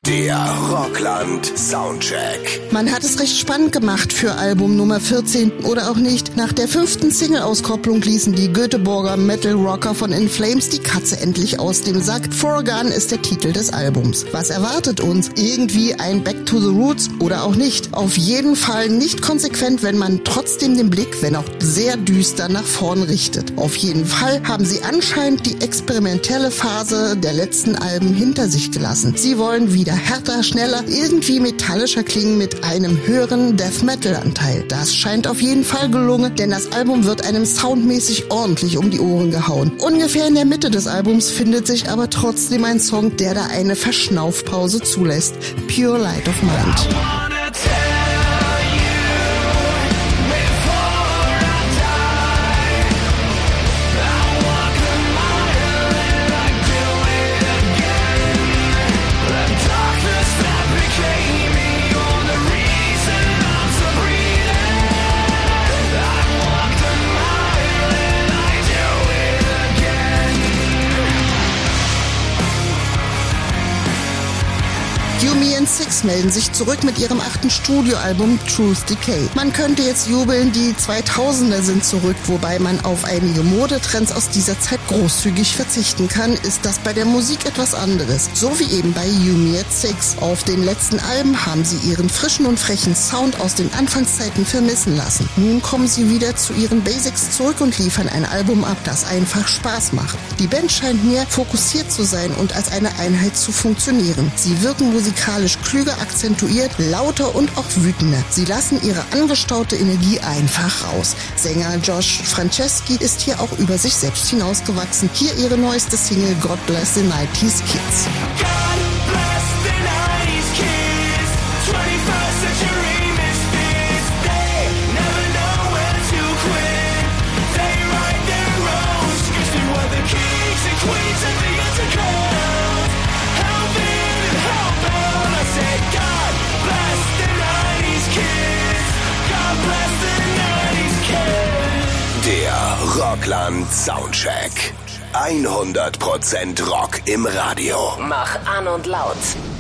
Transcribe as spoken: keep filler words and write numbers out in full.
Der Rockland Soundcheck. Man hat es recht spannend gemacht für Album Nummer vierzehn oder auch nicht. Nach der fünften Single-Auskopplung ließen die Göteborger Metal-Rocker von In Flames die Katze endlich aus dem Sack. For a Gun ist der Titel des Albums. Was erwartet uns? Irgendwie ein Back to the Roots oder auch nicht? Auf jeden Fall nicht konsequent, wenn man trotzdem den Blick, wenn auch sehr düster, nach vorn richtet. Auf jeden Fall haben sie anscheinend die experimentelle Phase der letzten Alben hinter sich gelassen. Sie wollen wieder härter, schneller, irgendwie metallischer klingen mit einem höheren Death-Metal-Anteil. Das scheint auf jeden Fall gelungen, denn das Album wird einem soundmäßig ordentlich um die Ohren gehauen. Ungefähr in der Mitte des Albums findet sich aber trotzdem ein Song, der da eine Verschnaufpause zulässt. Pure Light of Mind. Yumi and Six melden sich zurück mit ihrem achten Studioalbum Truth Decay. Man könnte jetzt jubeln, die zweitausender sind zurück, wobei man auf einige Modetrends aus dieser Zeit großzügig verzichten kann, ist das bei der Musik etwas anderes. So wie eben bei Yumi and Six. Auf den letzten Alben haben sie ihren frischen und frechen Sound aus den Anfangszeiten vermissen lassen. Nun kommen sie wieder zu ihren Basics zurück und liefern ein Album ab, das einfach Spaß macht. Die Band scheint mir fokussiert zu sein und als eine Einheit zu funktionieren. Sie wirken musikalisch klüger, akzentuiert, lauter und auch wütender. Sie lassen ihre angestaute Energie einfach raus. Sänger Josh Franceschi ist hier auch über sich selbst hinausgewachsen. Hier ihre neueste Single God Bless the nineties Kids. Der Rockland Soundcheck. hundert Prozent Rock im Radio. Mach an und laut.